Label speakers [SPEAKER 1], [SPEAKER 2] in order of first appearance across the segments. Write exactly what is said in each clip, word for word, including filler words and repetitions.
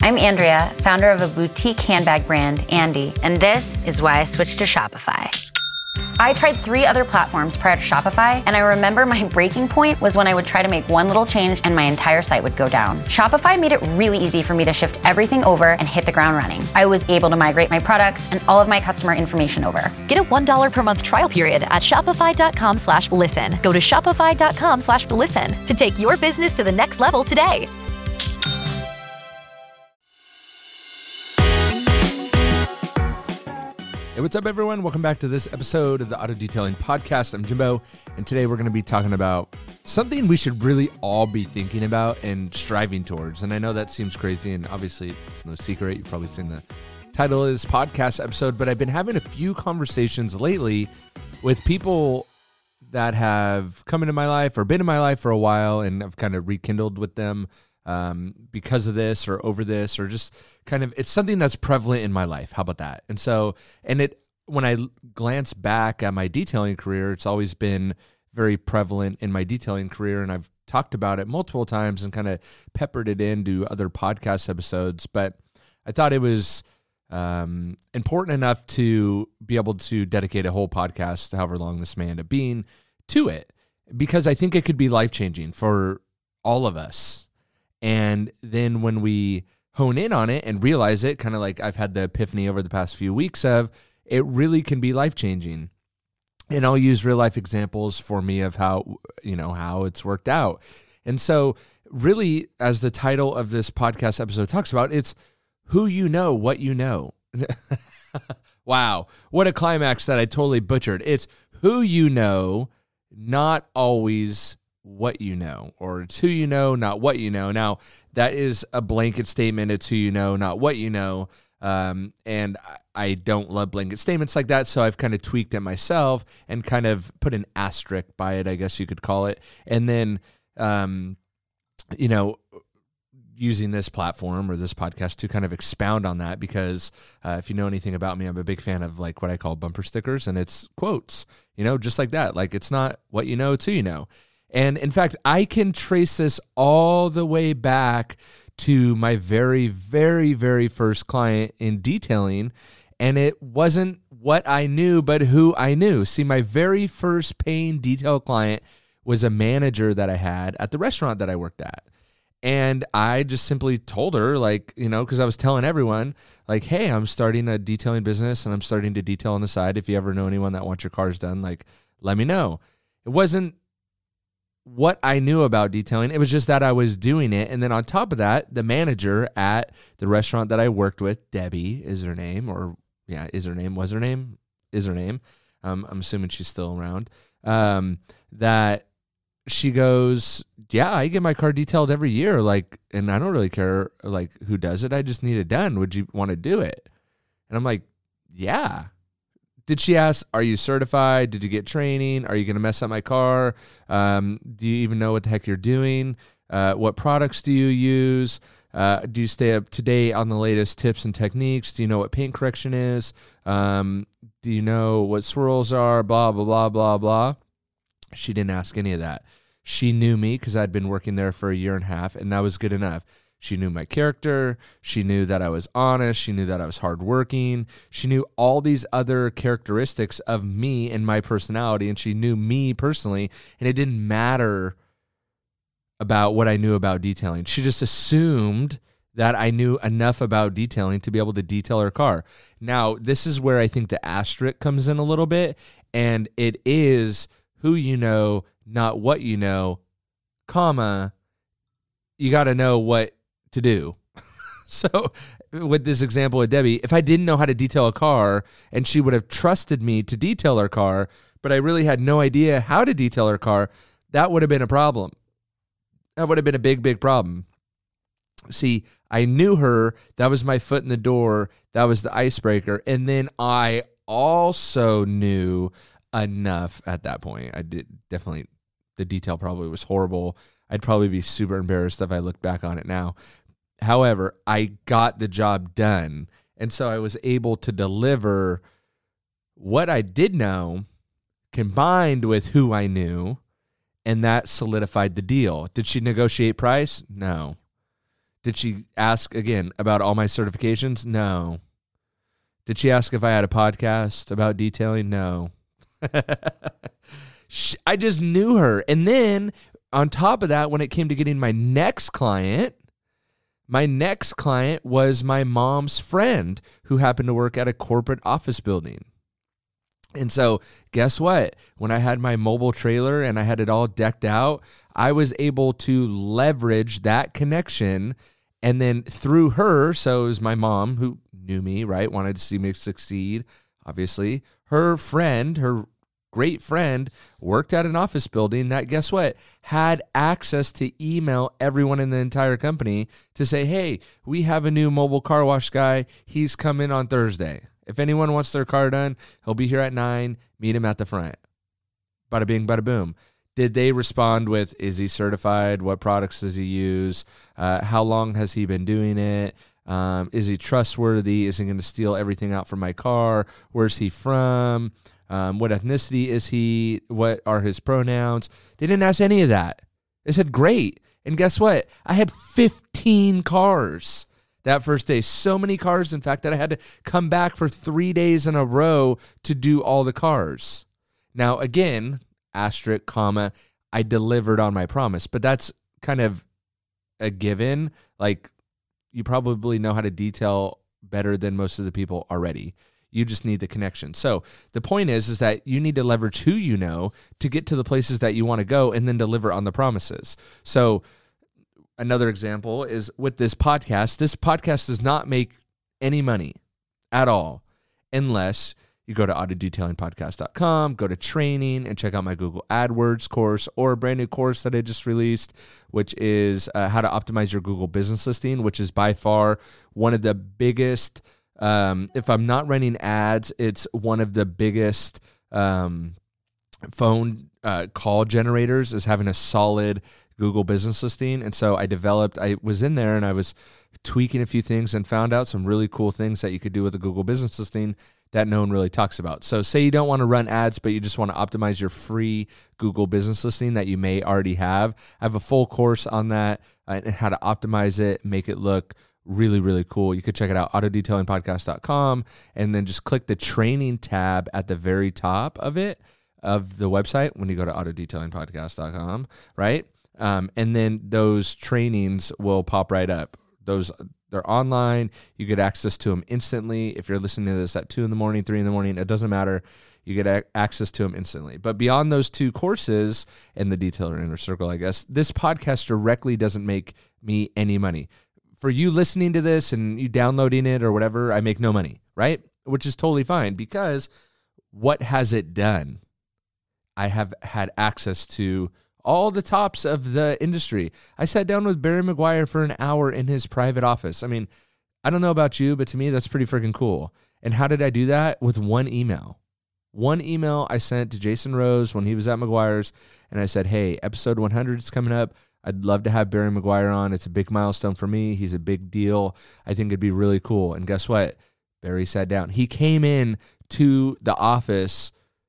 [SPEAKER 1] I'm Andrea, founder of a boutique handbag brand, Andy, and this is why I switched to Shopify. I tried three other platforms prior to Shopify, and I remember my breaking point was when I would try to make one little change and my entire site would go down. Shopify made it really easy for me to shift everything over and hit the ground running. I was able to migrate my products and all of my customer information over.
[SPEAKER 2] Get a one dollar per month trial period at shopify.com slash listen. Go to shopify.com slash listen to take your business to the next level today.
[SPEAKER 3] Hey, what's up, everyone? Welcome back to this episode of the Auto Detailing Podcast. I'm Jimbo, and today we're going to be talking about something we should really all be thinking about and striving towards. And I know that seems crazy, and obviously it's no secret. You've probably seen the title of this podcast episode, but I've been having a few conversations lately with people that have come into my life or been in my life for a while, and I've kind of rekindled with them um, because of this or over this, or just kind of, it's something that's prevalent in my life. How about that? And so, and it, when I glance back at my detailing career, it's always been very prevalent in my detailing career. And I've talked about it multiple times and kind of peppered it into other podcast episodes, but I thought it was um, important enough to be able to dedicate a whole podcast, however long this may end up being, to it, because I think it could be life-changing for all of us. And then when we hone in on it and realize it, kind of like I've had the epiphany over the past few weeks of, it really can be life-changing. And I'll use real-life examples for me of how, you know, how it's worked out. And so really, as the title of this podcast episode talks about, it's who you know, what you know. Wow, what a climax that I totally butchered. It's who you know, not always what you know, or it's who you know, not what you know. Now, that is a blanket statement. It's who you know, not what you know. Um, and I don't love blanket statements like that, so I've kind of tweaked it myself and kind of put an asterisk by it, I guess you could call it. And then, um, you know, using this platform or this podcast to kind of expound on that, because uh, if you know anything about me, I'm a big fan of like what I call bumper stickers, and it's quotes, you know, just like that. Like, it's not what you know, it's who you know. And in fact, I can trace this all the way back to my very, very, very first client in detailing. And it wasn't what I knew, but who I knew. See, my very first paying detail client was a manager that I had at the restaurant that I worked at. And I just simply told her, like, you know, because I was telling everyone, like, hey, I'm starting a detailing business and I'm starting to detail on the side. If you ever know anyone that wants your cars done, like, let me know. It wasn't what I knew about detailing. It was just that I was doing it. And then on top of that, the manager at the restaurant that I worked with, Debbie is her name, or yeah, is her name, was her name, is her name. Um, I'm assuming she's still around. Um, that she goes, yeah, I get my car detailed every year. Like, and I don't really care like who does it. I just need it done. Would you want to do it? And I'm like, yeah. Did she ask, are you certified? Did you get training? Are you going to mess up my car? Um, do you even know what the heck you're doing? Uh, what products do you use? Uh, do you stay up to date on the latest tips and techniques? Do you know what paint correction is? Um, do you know what swirls are? Blah, blah, blah, blah, blah. She didn't ask any of that. She knew me because I'd been working there for a year and a half, and that was good enough. She knew my character. She knew that I was honest. She knew that I was hardworking. She knew all these other characteristics of me and my personality, and she knew me personally, and it didn't matter about what I knew about detailing. She just assumed that I knew enough about detailing to be able to detail her car. Now, this is where I think the asterisk comes in a little bit, and it is who you know, not what you know, comma, you got to know what to do. So with this example of Debbie, if I didn't know how to detail a car and she would have trusted me to detail her car, but I really had no idea how to detail her car, that would have been a problem. That would have been a big, big problem. See, I knew her. That was my foot in the door. That was the icebreaker. And then I also knew enough at that point. I did definitely, the detail probably was horrible. I'd probably be super embarrassed if I look back on it now. However, I got the job done. And so I was able to deliver what I did know combined with who I knew, and that solidified the deal. Did she negotiate price? No. Did she ask again about all my certifications? No. Did she ask if I had a podcast about detailing? No. I just knew her. And then on top of that, when it came to getting my next client, my next client was my mom's friend who happened to work at a corporate office building. And so guess what? When I had my mobile trailer and I had it all decked out, I was able to leverage that connection. And then through her, so it was my mom who knew me, right? Wanted to see me succeed, obviously. Her friend, her great friend, worked at an office building that, guess what, had access to email everyone in the entire company to say, hey, we have a new mobile car wash guy. He's coming on Thursday. If anyone wants their car done, he'll be here at nine. Meet him at the front. Bada bing, bada boom. Did they respond with, is he certified? What products does he use? Uh, how long has he been doing it? Um, is he trustworthy? Is he going to steal everything out from my car? Where's he from? Um, what ethnicity is he? What are his pronouns? They didn't ask any of that. They said, great. And guess what? I had fifteen cars that first day. So many cars, in fact, that I had to come back for three days in a row to do all the cars. Now, again, asterisk, comma, I delivered on my promise, but that's kind of a given. Like, you probably know how to detail better than most of the people already. You just need the connection. So the point is, is that you need to leverage who you know to get to the places that you want to go and then deliver on the promises. So another example is with this podcast. This podcast does not make any money at all unless you go to auto detailing podcast dot com, go to training, and check out my Google AdWords course or a brand new course that I just released, which is uh, how to optimize your Google business listing, which is by far one of the biggest, um, if I'm not running ads, it's one of the biggest um, phone uh, call generators is having a solid Google business listing. And so I developed, I was in there and I was tweaking a few things and found out some really cool things that you could do with a Google business listing that no one really talks about. So say you don't want to run ads, but you just want to optimize your free Google business listing that you may already have. I have a full course on that uh, and how to optimize it, make it look really, really cool. You could check it out, auto detailing podcast dot com, and then just click the training tab at the very top of it, of the website when you go to auto detailing podcast dot com, right? Um, and then those trainings will pop right up. Those They're online. You get access to them instantly. If you're listening to this at two in the morning, three in the morning, it doesn't matter. You get a- access to them instantly. But beyond those two courses and the Detailer Inner Circle, I guess, this podcast directly doesn't make me any money. For you listening to this and you downloading it or whatever, I make no money, right? Which is totally fine, because what has it done? I have had access to all the tops of the industry. I sat down with Barry Meguiar for an hour in his private office. I mean, I don't know about you, but to me, that's pretty freaking cool. And how did I do that? With one email. One email I sent to Jason Rose when he was at Meguiar's, and I said, hey, episode one hundred is coming up. I'd love to have Barry Meguiar on. It's a big milestone for me. He's a big deal. I think it'd be really cool. And guess what? Barry sat down. He came in to the office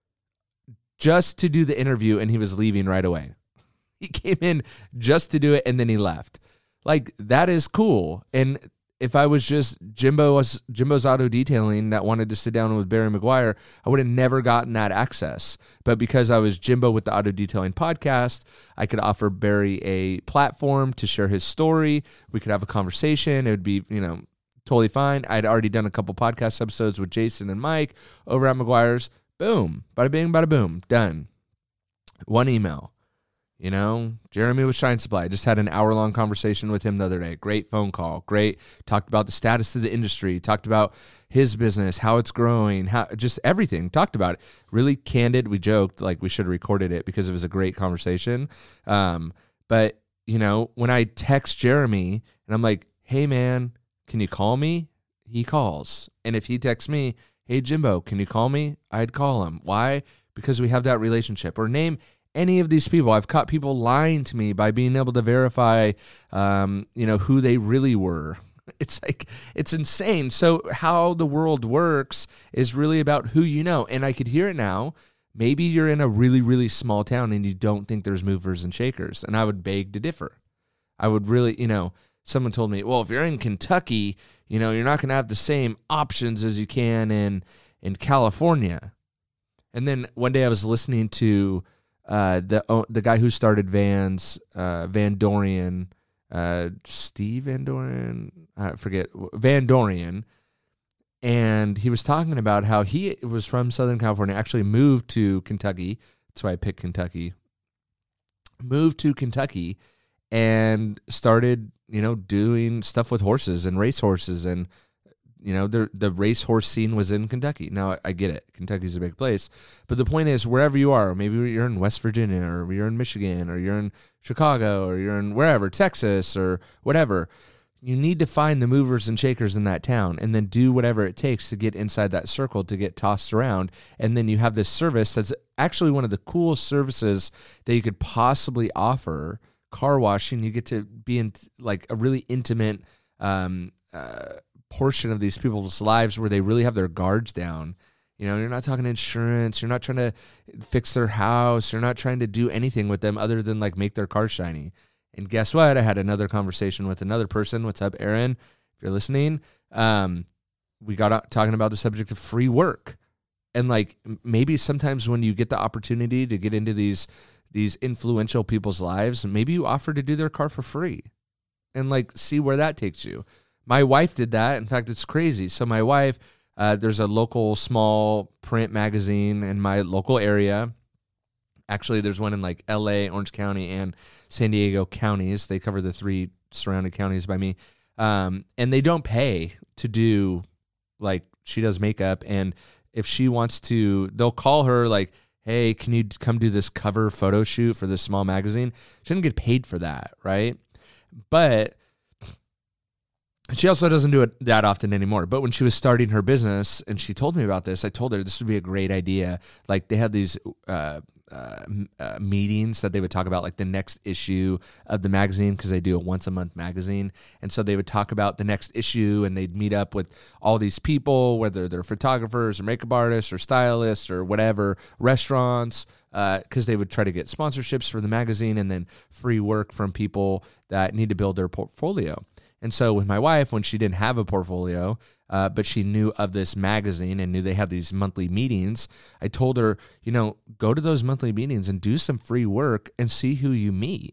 [SPEAKER 3] just to do the interview, and he was leaving right away. He came in just to do it, and then he left. Like, that is cool. And if I was just Jimbo, Jimbo's Auto Detailing that wanted to sit down with Barry Meguiar, I would have never gotten that access. But because I was Jimbo with the Auto Detailing podcast, I could offer Barry a platform to share his story. We could have a conversation. It would be, you know, totally fine. I'd already done a couple podcast episodes with Jason and Mike over at Meguiar's. Boom. Bada bing, bada boom. Done. One email. You know, Jeremy with Shine Supply. Just had an hour-long conversation with him the other day. Great phone call. Great. Talked about the status of the industry. Talked about his business, how it's growing, how just everything. Talked about it. Really candid. We joked like we should have recorded it because it was a great conversation. Um, but, you know, when I text Jeremy and I'm like, hey, man, can you call me? He calls. And if he texts me, hey, Jimbo, can you call me? I'd call him. Why? Because we have that relationship. Or name any of these people. I've caught people lying to me by being able to verify, um, you know, who they really were. It's like, it's insane. So how the world works is really about who you know. And I could hear it now. Maybe you're in a really, really small town and you don't think there's movers and shakers. And I would beg to differ. I would really, you know, someone told me, well, if you're in Kentucky, you know, you're not going to have the same options as you can in in California. And then one day I was listening to uh, the the guy who started Vans, uh, Van Dorian, uh, Steve Van Dorian, I forget, Van Dorian, and he was talking about how he was from Southern California, actually moved to Kentucky. That's why I picked Kentucky. Moved to Kentucky and started, you know, doing stuff with horses and race horses, and you know, the the racehorse scene was in Kentucky. Now, I, I get it. Kentucky's a big place. But the point is, wherever you are, maybe you're in West Virginia, or you're in Michigan, or you're in Chicago, or you're in wherever, Texas, or whatever, you need to find the movers and shakers in that town and then do whatever it takes to get inside that circle, to get tossed around. And then you have this service that's actually one of the coolest services that you could possibly offer, car washing. You get to be in like a really intimate um, uh portion of these people's lives where they really have their guards down. You know, you're not talking insurance. You're not trying to fix their house. You're not trying to do anything with them other than like make their car shiny. And guess what? I had another conversation with another person. What's up, Aaron? If you're listening, um, we got out talking about the subject of free work. And like maybe sometimes when you get the opportunity to get into these these influential people's lives, maybe you offer to do their car for free and like see where that takes you. My wife did that. In fact, it's crazy. So my wife, uh, there's a local small print magazine in my local area. Actually, there's one in like L A, Orange County, and San Diego counties. They cover the three surrounding counties by me. Um, and they don't pay to do, like, she does makeup. And if she wants to, they'll call her like, hey, can you come do this cover photo shoot for this small magazine? She doesn't get paid for that, right? But she also doesn't do it that often anymore. But when she was starting her business and she told me about this, I told her this would be a great idea. Like they had these uh, uh, uh, meetings that they would talk about like the next issue of the magazine, because they do a once a month magazine. And so they would talk about the next issue and they'd meet up with all these people, whether they're photographers or makeup artists or stylists or whatever, restaurants, because uh, they would try to get sponsorships for the magazine and then free work from people that need to build their portfolio. And so with my wife, when she didn't have a portfolio, uh, but she knew of this magazine and knew they had these monthly meetings, I told her, you know, go to those monthly meetings and do some free work and see who you meet.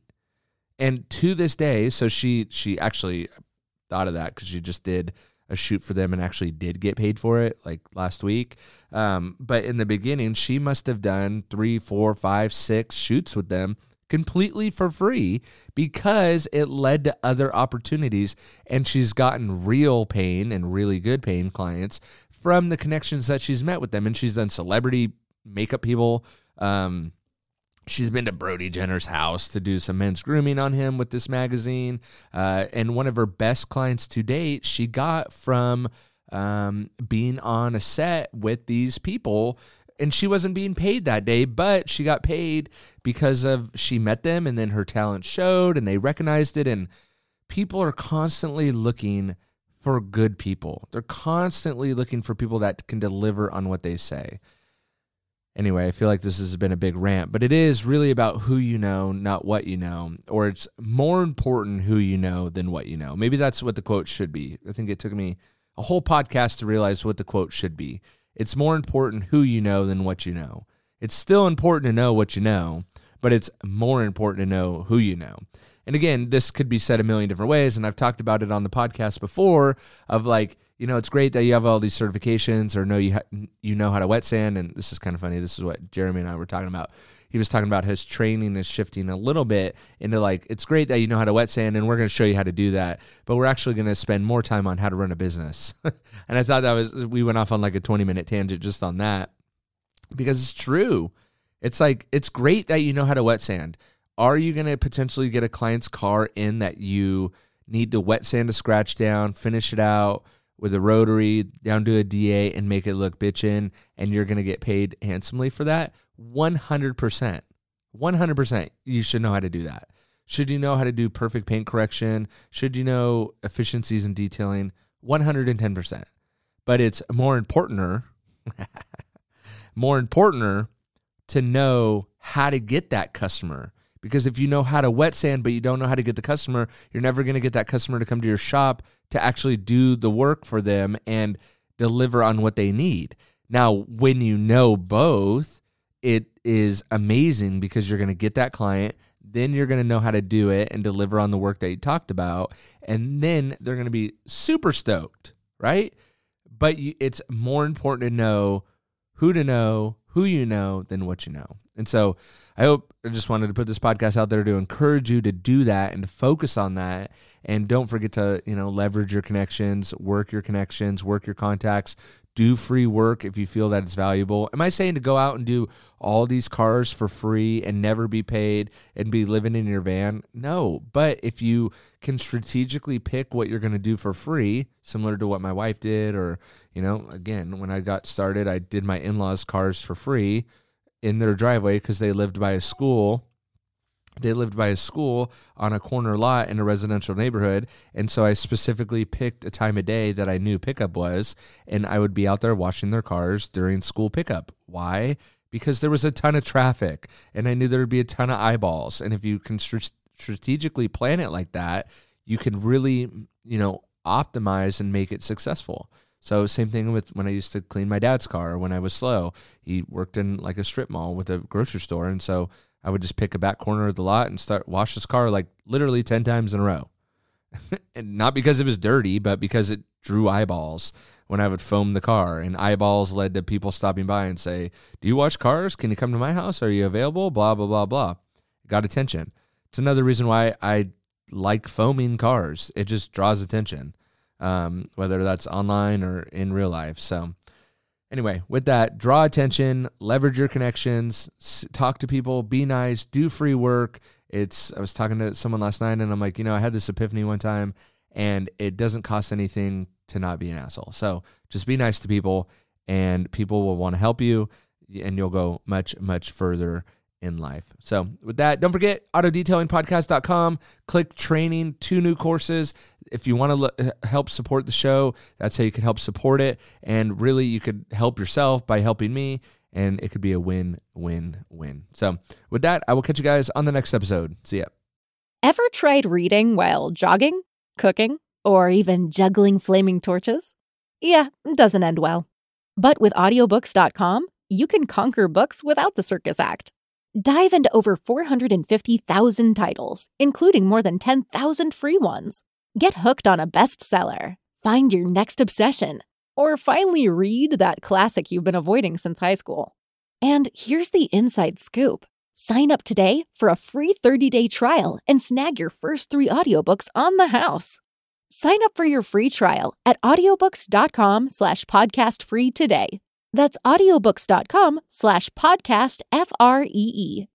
[SPEAKER 3] And to this day, so she she actually thought of that because she just did a shoot for them and actually did get paid for it like last week. Um, but in the beginning, she must have done three, four, five, six shoots with them completely for free because it led to other opportunities, and she's gotten real paying and really good paying clients from the connections that she's met with them. And she's done celebrity makeup people. Um, she's been to Brody Jenner's house to do some men's grooming on him with this magazine. Uh, and one of her best clients to date, she got from um, being on a set with these people. And she wasn't being paid that day, but she got paid because of she met them and then her talent showed and they recognized it. And people are constantly looking for good people. They're constantly looking for people that can deliver on what they say. Anyway, I feel like this has been a big rant, but it is really about who you know, not what you know, or it's more important who you know than what you know. Maybe that's what the quote should be. I think it took me a whole podcast to realize what the quote should be. It's more important who you know than what you know. It's still important to know what you know, but it's more important to know who you know. And again, this could be said a million different ways, and I've talked about it on the podcast before of like, you know, it's great that you have all these certifications or know you ha- you know how to wet sand, and this is kind of funny. This is what Jeremy and I were talking about. He was talking about his training is shifting a little bit into like, it's great that you know how to wet sand, and we're going to show you how to do that, but we're actually going to spend more time on how to run a business. And I thought that was, we went off on like a twenty minute tangent just on that because it's true. It's like, it's great that you know how to wet sand. Are you going to potentially get a client's car in that you need to wet sand to scratch down, finish it out with a rotary down to a D A and make it look bitchin', and you're going to get paid handsomely for that? one hundred percent. one hundred percent you should know how to do that. Should you know how to do perfect paint correction? Should you know efficiencies in detailing? one hundred ten percent. But it's more importanter, more importanter to know how to get that customer, Because if you know how to wet sand, but you don't know how to get the customer, you're never going to get that customer to come to your shop to actually do the work for them and deliver on what they need. Now, when you know both, it is amazing because you're going to get that client, then you're going to know how to do it and deliver on the work that you talked about, and then they're going to be super stoked, right? But you, it's more important to know who to know, who you know, than what you know. And so I hope, I just wanted to put this podcast out there to encourage you to do that and to focus on that. And don't forget to, you know, leverage your connections, work your connections, work your contacts, do free work if you feel that it's valuable. Am I saying to go out and do all these cars for free and never be paid and be living in your van? No, but if you can strategically pick what you're going to do for free, similar to what my wife did, or, you know, again, when I got started, I did my in-laws' cars for free in their driveway because they lived by a school. They lived by a school on a corner lot in a residential neighborhood. And so I specifically picked a time of day that I knew pickup was, and I would be out there washing their cars during school pickup. Why? Because there was a ton of traffic, and I knew there would be a ton of eyeballs. And if you can st- strategically plan it like that, you can really, you know, optimize and make it successful. So same thing with when I used to clean my dad's car when I was slow. He worked in like a strip mall with a grocery store, and so I would just pick a back corner of the lot and start wash his car like literally ten times in a row. And not because it was dirty, but because it drew eyeballs when I would foam the car, and eyeballs led to people stopping by and say, do you wash cars? Can you come to my house? Are you available? Blah, blah, blah, blah. It got attention. It's another reason why I like foaming cars. It just draws attention, um, whether that's online or in real life. So anyway, with that, draw attention, leverage your connections, talk to people, be nice, do free work. It's, I was talking to someone last night, and I'm like, you know, I had this epiphany one time, and it doesn't cost anything to not be an asshole. So just be nice to people, and people will want to help you, and you'll go much, much further in life. So with that, don't forget auto detailing podcast dot com, click training, two new courses. If you want to lo- help support the show, that's how you can help support it. And really you could help yourself by helping me, and it could be a win, win, win. So with that, I will catch you guys on the next episode. See ya.
[SPEAKER 4] Ever tried reading while jogging, cooking, or even juggling flaming torches? Yeah, it doesn't end well. But with audiobooks dot com, you can conquer books without the circus act. Dive into over four hundred fifty thousand titles, including more than ten thousand free ones. Get hooked on a bestseller, find your next obsession, or finally read that classic you've been avoiding since high school. And here's the inside scoop. Sign up today for a free thirty-day trial and snag your first three audiobooks on the house. Sign up for your free trial at audiobooks dot com slash podcast free today. That's audiobooks dot com slash podcast F R E E.